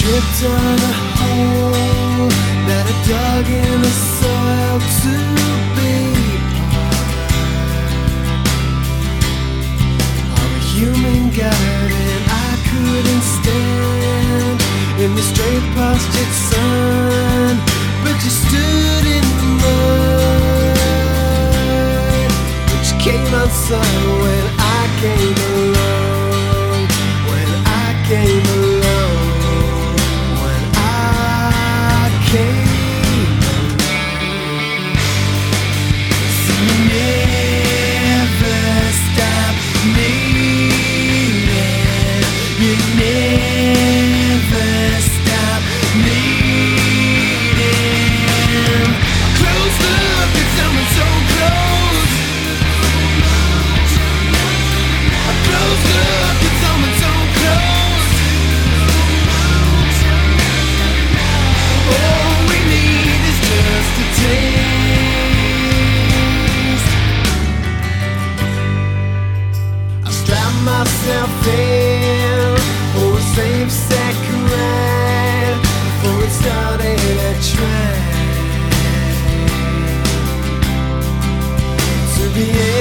Tripped on a hole that I dug in the soil to be part of a human garden. I couldn't stand in the straight pastured sun, but you stood in the mud, but you came outside when I came along, when I came along. Myself in for a safe second ride before it started a train to be